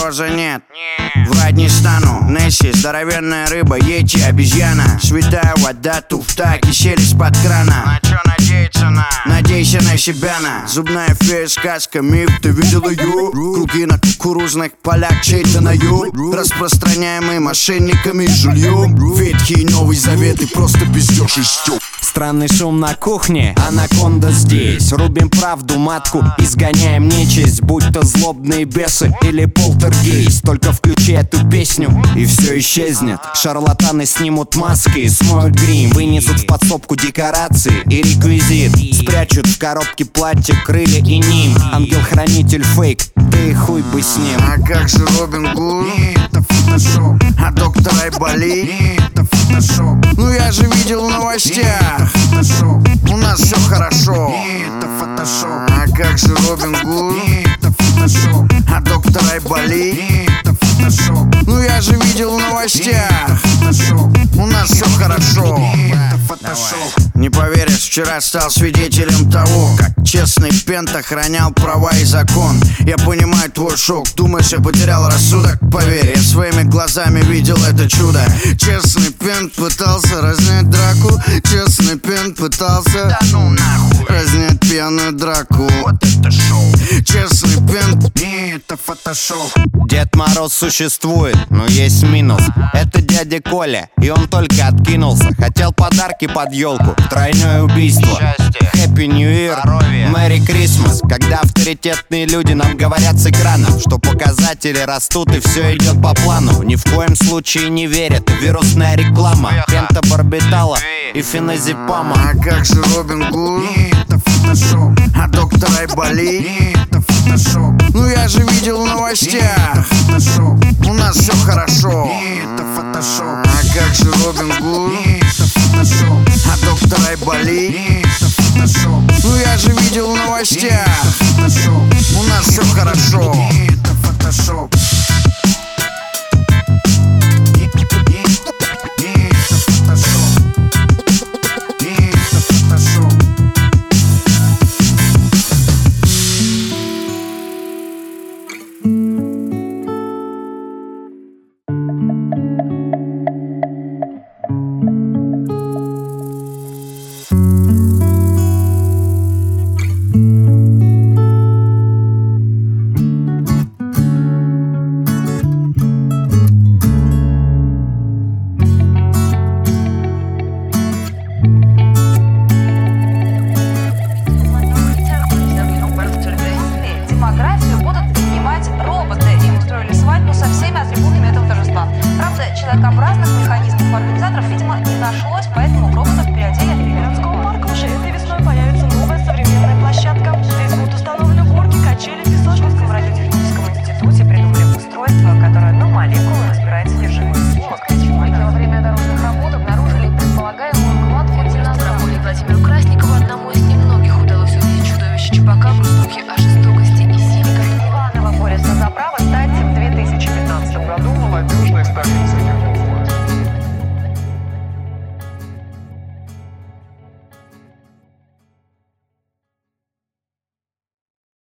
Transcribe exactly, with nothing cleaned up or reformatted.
тоже нет. Врать не стану, Несси, здоровенная рыба, Йети, обезьяна. Святая вода, туфта, кисель из-под крана. На чё надеяться на? Надейся на себя, на. Зубная фея, сказка, миф, ты видел ее? Круги на кукурузных полях, чей-то на юг, распространяемый мошенниками и жульем. Ветхий Новый Завет и просто пиздёж и стёб. Странный шум на кухне, анаконда здесь. Рубим правду матку, изгоняем нечисть, будь то злобные бесы или полтергейст. Только включи эту песню, и все исчезнет. Шарлатаны снимут маски, смоют грим, вынесут в подсобку декорации и реквизит, спрячут в коробке платье, крылья и ним. Ангел-хранитель фейк, ты хуй бы с ним. А как же Робин Гуд? Это фотошоп. А доктор Айболи? Это фотошоп. Ну я же видел в новостях. Фотошоп. У нас все хорошо. Это фотошоп. А как же Робин Гуд? Это фотошоп. А доктор Айболи? Это фотошоп. Ну я же видел в новостях. Фотошоп. У нас все хорошо. Это фотошоп. Не поверишь, вчера стал свидетелем того, как честный Пент охранял права и закон. Я понимаю твой шок, думаешь, я потерял рассудок? Поверь, я своими глазами видел это чудо. Честный Пент пытался разнять драку. Честный Пент пытался, да ну нахуй, разнять пьяную драку. Вот это шоу. Честный Пент, не, это фотошоп. Дед Мороз существует, но есть минус. Это дядя Коля, и он только откинулся. Хотел подарки под елку, тройное убийство. Happy New Year, Merry Christmas. Когда авторитетные люди нам говорят с экранов, что показатели растут и все идет по плану, ни в коем случае не верят. Вирусная реклама, пентабарбитала и феназепама. А как же Робин Гуд? Это фотошоп. А доктор Айболи? Это фотошоп. Ну я же видел в новостях. Фотошоп. У нас все хорошо. Это фотошоп. А как же Робин Гуд? Это фотошоп. А доктор Айболи? Это фотошоп. Ну я же видел в новостях. Фотошоп. У нас все хорошо. Это фотошоп. Человекообразных механизмов организаторов, видимо, не нашлось, поэтому